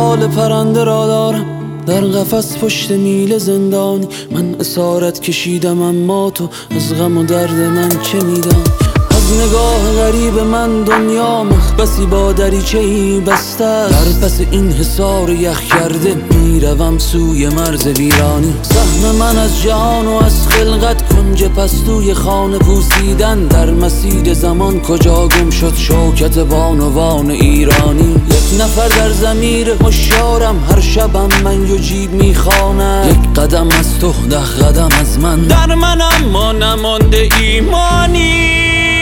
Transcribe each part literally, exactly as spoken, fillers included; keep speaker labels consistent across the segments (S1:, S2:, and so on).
S1: بال پرنده را دارم، در قفس پشت میل زندانی. من اسارت کشیدم اما تو از غم و درد من چه میدانی؟ از نگاه غریب من دنیا مخبسی با دریچه‌ای بسته است. در پس این حصار یخ کرده میروم سوی مرز ویرانی. سهم من از جهان و از خلقت کنج پستوی خانه پوسیدن. در مسیر زمان کجا گم شد شوکت بانوان ایرانی؟ یک نفر در ضمیر هوشیارم هر شبم من یجیب میخواند. یک قدم از تو ده قدم از من، در من اما نمانده ایمانی.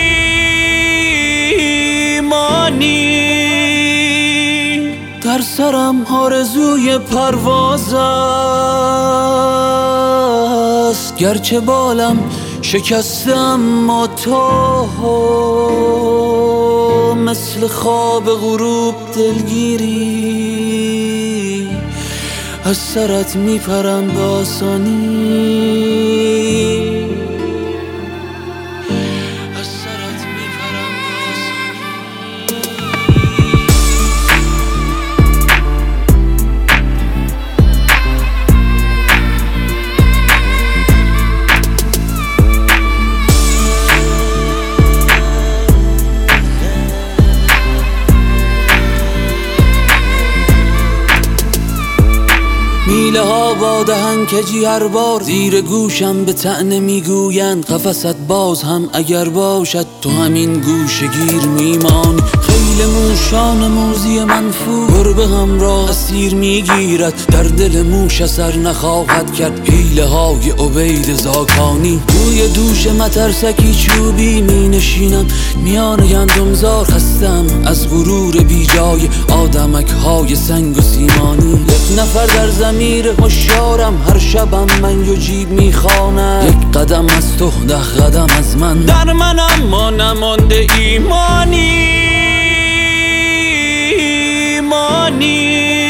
S1: در سرم آرزوی پرواز است، گرچه بالم شکسته اما تو مثل خواب غروب دلگیری. از سرت میپرم به آسانی. میله ها با دهن کجی هر بار زیر گوشم به طعنه میگویند قفست باز هم اگر باشد تو همین گوشه گیر میمانی. خیل موشان موزی منفور گربه همراه اسیر میگیرد، در دل موش اثر نخواهد کرد حیله های عبید زاکانی. روی دوش مترسکی چوبی می نشینم میان گندمزار، خستم از غرور بی جای آدمک های سنگ و سیمانی. یک نفر در ضمیر هوشیارم هر شبم من یجیب میخواند. یک قدم از تو ده قدم از من، در من اما نمانده ایمانی. ایمانی